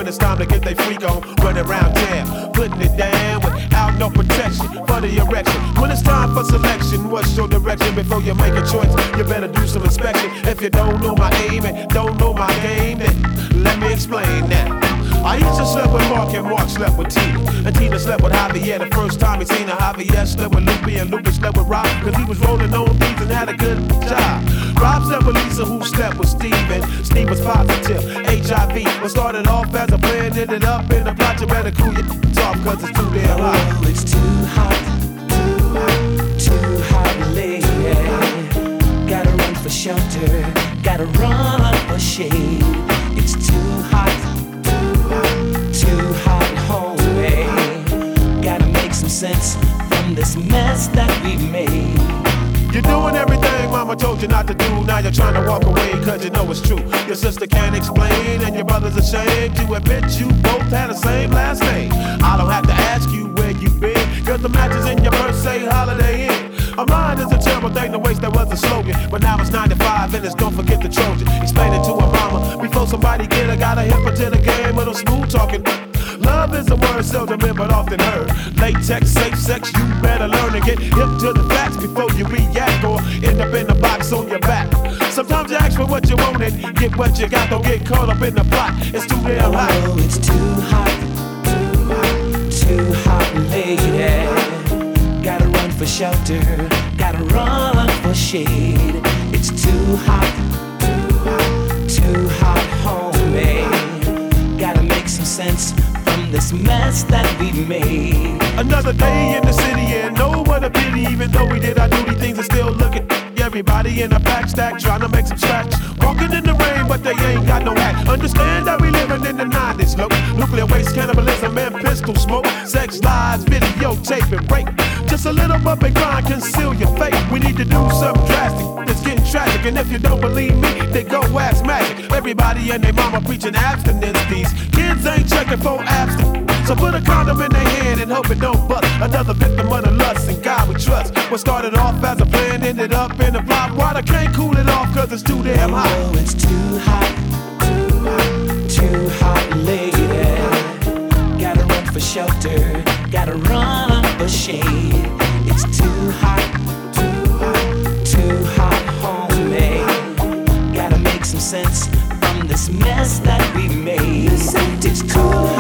when it's time to get they freak on. Running around town, putting it down without no protection for the erection. When it's time for selection, what's your direction? Before you make a choice, you better do some inspection. If you don't know my aim and don't know my game, then let me explain that. I used to slept with Mark and Mark slept with Tina. And Tina slept with Javier the first time he seen her. Javier slept with Lupe and Lupe slept with Rob, cause he was rolling on beats and had a good job. Rob slept with Lisa, who slept with Steve, and Steve was positive HIV. What started off as a plan ended up in a plot. You better cool your off cause it's too damn hot. Oh, it's too hot, too hot, too hot, lady. Gotta run for shelter, gotta run for shade. It's too hot, too hot, homie. Gotta make some sense from this mess that we've made. You're doing everything mama told you not to do. Now you're trying to walk away cause you know it's true. Your sister can't explain and your brother's ashamed to admit you both had the same last name. I don't have to ask you where you been, cause the matches in your purse say Holiday Inn. A mind is a terrible thing to waste, that was a slogan. But now it's 95 and it's don't forget the Trojan. Explain it to her mama before somebody get her. Gotta hip her to the game with a smooth talking. Love is a word seldom but often heard. Latex, safe sex, you better learn to get hip to the facts before you react or end up in the box on your back. Sometimes you ask for what you want and get what you got. Don't get caught up in the plot, it's too damn hot. Oh, it's too hot, too hot, too hot, lady. Gotta run for shelter, gotta run for shade. It's too hot, too hot, homie. Gotta make some sense from this mess that we've made. Another day in the city and no one a pity. Even though we did our duty, things are still looking. Everybody in a pack stack trying to make some scratch. Walking in the rain, but they ain't got no hat. Understand that we living in the 90s, look. Nuclear waste, cannibalism, and pistol smoke. Sex, lies, videotape, and rape. Just a little bump and grind, conceal your fate. We need to do something drastic, it's getting tragic. And if you don't believe me, then go ask Magic. Everybody and their mama preaching abstinence. These kids ain't checking for abstinence. So put a condom in their hand and hope it don't bust. Another victim of the lust and God we trust. What started off as a plan ended up in a plot. Water can't cool it off cause it's too damn hot. Oh, it's too hot, too hot, lady. Gotta run for shelter, gotta run for shade. It's too hot, too hot, homie. Gotta make some sense from this mess that we made. It's too hot.